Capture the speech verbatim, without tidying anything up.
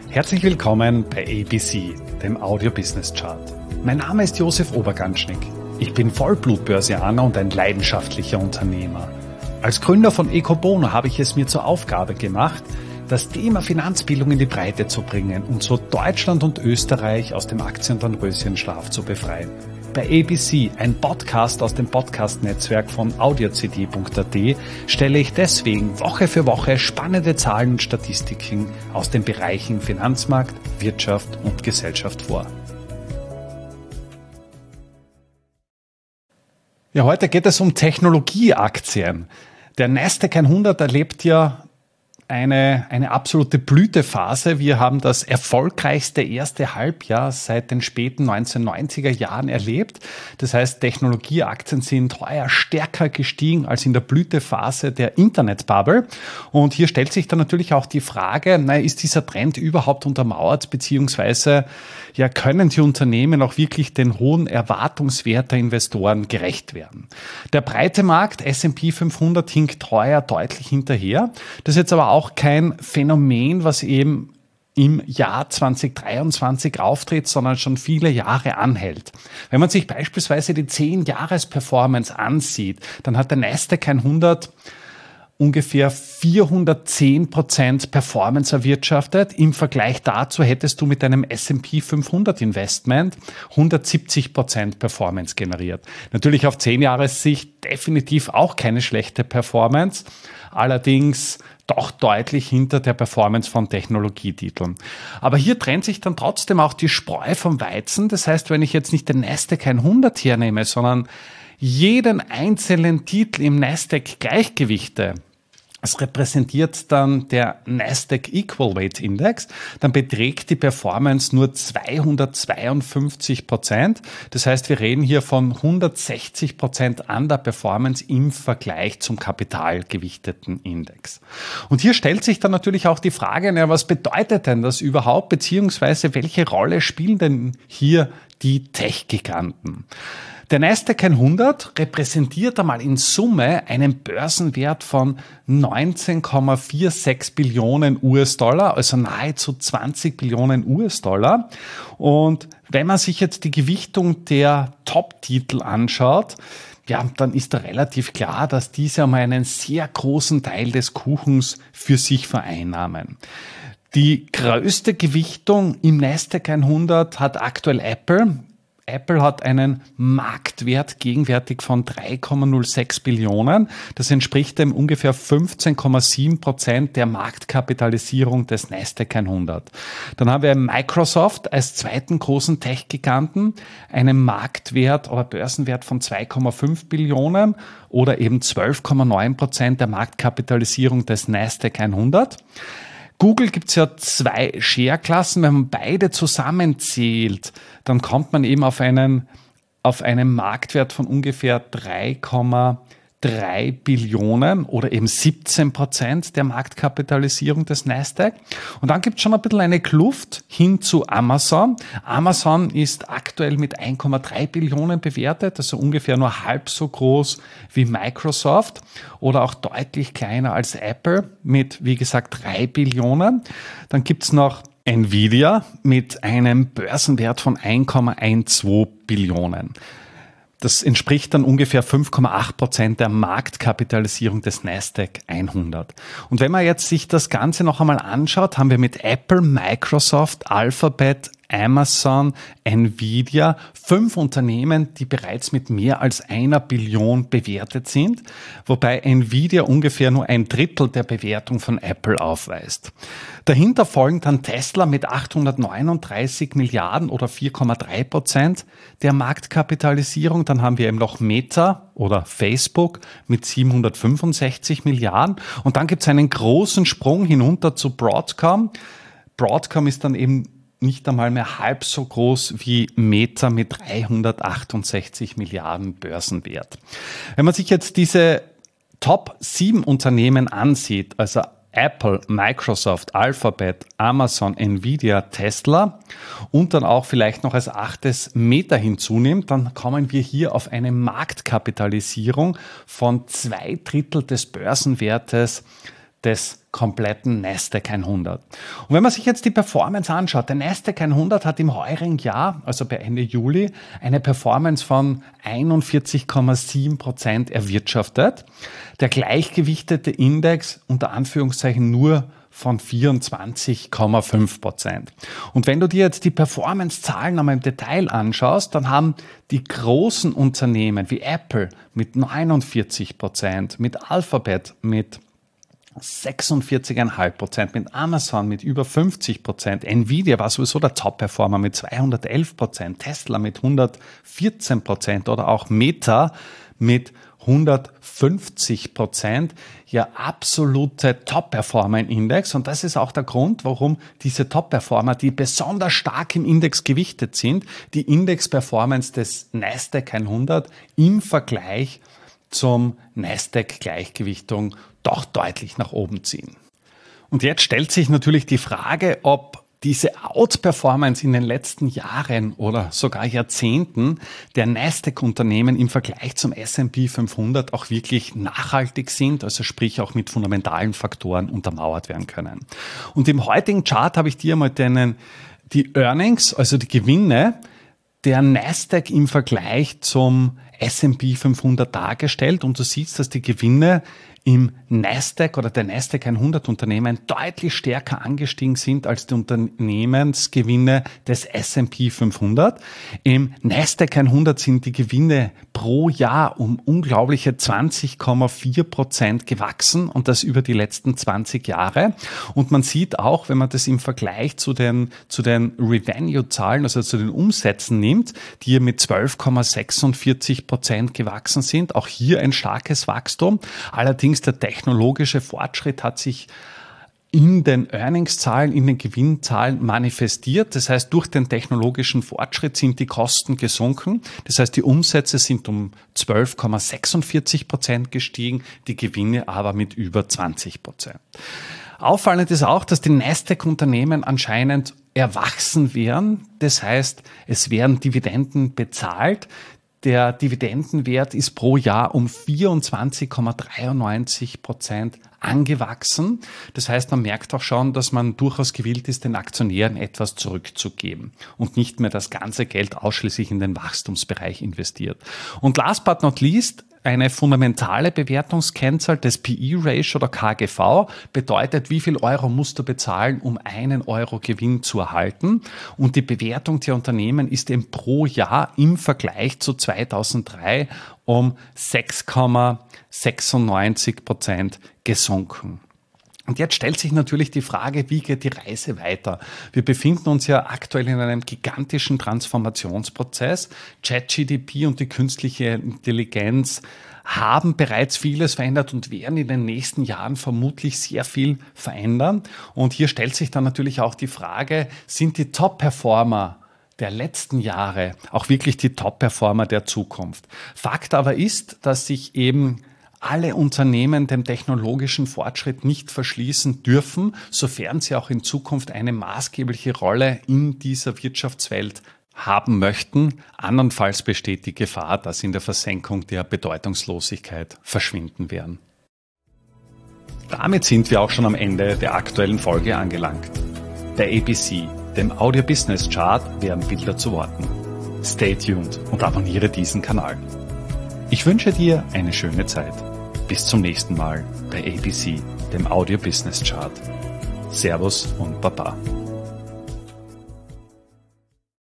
Herzlich willkommen bei A B C, dem Audio Business Chart. Mein Name ist Josef Oberganschnick. Ich bin Vollblut-Börsianer und ein leidenschaftlicher Unternehmer. Als Gründer von Ecobono habe ich es mir zur Aufgabe gemacht, das Thema Finanzbildung in die Breite zu bringen und so Deutschland und Österreich aus dem Aktien-Dornröschenschlaf zu befreien. Bei A B C, ein Podcast aus dem Podcast-Netzwerk von audio c d punkt a t, stelle ich deswegen Woche für Woche spannende Zahlen und Statistiken aus den Bereichen Finanzmarkt, Wirtschaft und Gesellschaft vor. Ja, heute geht es um Technologieaktien. Der Nasdaq hundert erlebt ja Eine, eine absolute Blütephase. Wir haben das erfolgreichste erste Halbjahr seit den späten neunzehnhundertneunziger Jahren erlebt. Das heißt, Technologieaktien sind heuer stärker gestiegen als in der Blütephase der Internetbubble. Und hier stellt sich dann natürlich auch die Frage, na, ist dieser Trend überhaupt untermauert, beziehungsweise ja, können die Unternehmen auch wirklich den hohen Erwartungswert der Investoren gerecht werden? Der breite Markt, S und P fünfhundert, hinkt heuer deutlich hinterher. Das ist jetzt aber auch auch kein Phänomen, was eben im Jahr zweitausenddreiundzwanzig auftritt, sondern schon viele Jahre anhält. Wenn man sich beispielsweise die zehn-Jahres-Performance ansieht, dann hat der Nasdaq hundert ungefähr vierhundertzehn Prozent Performance erwirtschaftet. Im Vergleich dazu hättest du mit einem S und P fünfhundert Investment hundertsiebzig Prozent Performance generiert. Natürlich auf zehn Jahressicht definitiv auch keine schlechte Performance, allerdings doch deutlich hinter der Performance von Technologietiteln. Aber hier trennt sich dann trotzdem auch die Spreu vom Weizen. Das heißt, wenn ich jetzt nicht den Nasdaq hundert hernehme, sondern jeden einzelnen Titel im Nasdaq gleichgewichte, das repräsentiert dann der Nasdaq Equal Weight Index, dann beträgt die Performance nur zweihundertzweiundfünfzig Prozent. Das heißt, wir reden hier von hundertsechzig Prozent Underperformance im Vergleich zum kapitalgewichteten Index. Und hier stellt sich dann natürlich auch die Frage, na, was bedeutet denn das überhaupt, beziehungsweise welche Rolle spielen denn hier die Tech-Giganten? Der Nasdaq hundert repräsentiert einmal in Summe einen Börsenwert von neunzehn Komma sechsundvierzig Billionen U S-Dollar, also nahezu zwanzig Billionen U S-Dollar. Und wenn man sich jetzt die Gewichtung der Top-Titel anschaut, ja, dann ist da relativ klar, dass diese einmal einen sehr großen Teil des Kuchens für sich vereinnahmen. Die größte Gewichtung im Nasdaq hundert hat aktuell Apple. Apple hat einen Marktwert gegenwärtig von drei Komma null sechs Billionen. Das entspricht dem ungefähr fünfzehn Komma sieben Prozent der Marktkapitalisierung des Nasdaq hundert. Dann haben wir Microsoft als zweiten großen Tech-Giganten, einen Marktwert oder Börsenwert von zwei Komma fünf Billionen oder eben zwölf Komma neun Prozent der Marktkapitalisierung des Nasdaq hundert. Google gibt's ja zwei Share-Klassen. Wenn man beide zusammenzählt, dann kommt man eben auf einen, auf einen Marktwert von ungefähr drei Komma drei Billionen oder eben siebzehn Prozent der Marktkapitalisierung des Nasdaq. Und dann gibt es schon ein bisschen eine Kluft hin zu Amazon. Amazon ist aktuell mit ein Komma drei Billionen bewertet, also ungefähr nur halb so groß wie Microsoft oder auch deutlich kleiner als Apple mit, wie gesagt, drei Billionen. Dann gibt es noch Nvidia mit einem Börsenwert von ein Komma zwölf Billionen. Das entspricht dann ungefähr fünf Komma acht Prozent der Marktkapitalisierung des Nasdaq hundert. Und wenn man jetzt sich das Ganze noch einmal anschaut, haben wir mit Apple, Microsoft, Alphabet, Amazon, Nvidia, fünf Unternehmen, die bereits mit mehr als einer Billion bewertet sind, wobei Nvidia ungefähr nur ein Drittel der Bewertung von Apple aufweist. Dahinter folgen dann Tesla mit achthundertneununddreißig Milliarden oder vier Komma drei Prozent der Marktkapitalisierung. Dann haben wir eben noch Meta oder Facebook mit siebenhundertfünfundsechzig Milliarden. Und dann gibt es einen großen Sprung hinunter zu Broadcom. Broadcom ist dann eben nicht einmal mehr halb so groß wie Meta mit dreihundertachtundsechzig Milliarden Börsenwert. Wenn man sich jetzt diese Top sieben Unternehmen ansieht, also Apple, Microsoft, Alphabet, Amazon, Nvidia, Tesla und dann auch vielleicht noch als achtes Meta hinzunimmt, dann kommen wir hier auf eine Marktkapitalisierung von zwei Drittel des Börsenwertes des kompletten Nasdaq hundert. Und wenn man sich jetzt die Performance anschaut, der Nasdaq hundert hat im heurigen Jahr, also bei Ende Juli, eine Performance von einundvierzig Komma sieben Prozent erwirtschaftet. Der gleichgewichtete Index unter Anführungszeichen nur von vierundzwanzig Komma fünf Prozent. Und wenn du dir jetzt die Performance-Zahlen einmal im Detail anschaust, dann haben die großen Unternehmen wie Apple mit neunundvierzig Prozent, mit Alphabet mit sechsundvierzig Komma fünf Prozent, mit Amazon mit über fünfzig Prozent, Nvidia war sowieso der Top-Performer mit zweihundertelf Prozent, Tesla mit hundertvierzehn Prozent oder auch Meta mit hundertfünfzig Prozent, ja absolute Top-Performer im Index. Und das ist auch der Grund, warum diese Top-Performer, die besonders stark im Index gewichtet sind, die Index-Performance des Nasdaq hundert im Vergleich zum Nasdaq-Gleichgewichtung doch deutlich nach oben ziehen. Und jetzt stellt sich natürlich die Frage, ob diese Outperformance in den letzten Jahren oder sogar Jahrzehnten der Nasdaq-Unternehmen im Vergleich zum S und P fünfhundert auch wirklich nachhaltig sind, also sprich auch mit fundamentalen Faktoren untermauert werden können. Und im heutigen Chart habe ich dir mal den, die Earnings, also die Gewinne der Nasdaq im Vergleich zum S und P fünfhundert dargestellt, und du siehst, dass die Gewinne im Nasdaq oder der Nasdaq hundert Unternehmen deutlich stärker angestiegen sind als die Unternehmensgewinne des S und P fünfhundert. Im Nasdaq hundert sind die Gewinne pro Jahr um unglaubliche zwanzig Komma vier Prozent gewachsen, und das über die letzten zwanzig Jahre. Und man sieht auch, wenn man das im Vergleich zu den, zu den Revenue-Zahlen, also zu den Umsätzen nimmt, die hier mit zwölf Komma sechsundvierzig Prozent gewachsen sind, auch hier ein starkes Wachstum. Allerdings der technologische Fortschritt hat sich in den Earnings-Zahlen, in den Gewinnzahlen manifestiert. Das heißt, durch den technologischen Fortschritt sind die Kosten gesunken. Das heißt, die Umsätze sind um zwölf Komma sechsundvierzig Prozent gestiegen, die Gewinne aber mit über zwanzig Prozent. Auffallend ist auch, dass die Nasdaq-Unternehmen anscheinend erwachsen wären. Das heißt, es werden Dividenden bezahlt. Der Dividendenwert ist pro Jahr um vierundzwanzig Komma dreiundneunzig Prozent angewachsen. Das heißt, man merkt auch schon, dass man durchaus gewillt ist, den Aktionären etwas zurückzugeben und nicht mehr das ganze Geld ausschließlich in den Wachstumsbereich investiert. Und last but not least, eine fundamentale Bewertungskennzahl des P E-Ratio oder K G V bedeutet, wie viel Euro musst du bezahlen, um einen Euro Gewinn zu erhalten. Und die Bewertung der Unternehmen ist eben pro Jahr im Vergleich zu zweitausenddrei um sechs Komma sechsundneunzig Prozent gesunken. Und jetzt stellt sich natürlich die Frage, wie geht die Reise weiter? Wir befinden uns ja aktuell in einem gigantischen Transformationsprozess. ChatGPT und die künstliche Intelligenz haben bereits vieles verändert und werden in den nächsten Jahren vermutlich sehr viel verändern. Und hier stellt sich dann natürlich auch die Frage, sind die Top-Performer der letzten Jahre auch wirklich die Top-Performer der Zukunft? Fakt aber ist, dass sich eben alle Unternehmen dem technologischen Fortschritt nicht verschließen dürfen, sofern sie auch in Zukunft eine maßgebliche Rolle in dieser Wirtschaftswelt haben möchten. Andernfalls besteht die Gefahr, dass sie in der Versenkung der Bedeutungslosigkeit verschwinden werden. Damit sind wir auch schon am Ende der aktuellen Folge angelangt. Bei A B C, dem Audio Business Chart, werden Bilder zu Worten. Stay tuned und abonniere diesen Kanal. Ich wünsche dir eine schöne Zeit. Bis zum nächsten Mal bei A B C, dem Audio Business Chart. Servus und Baba.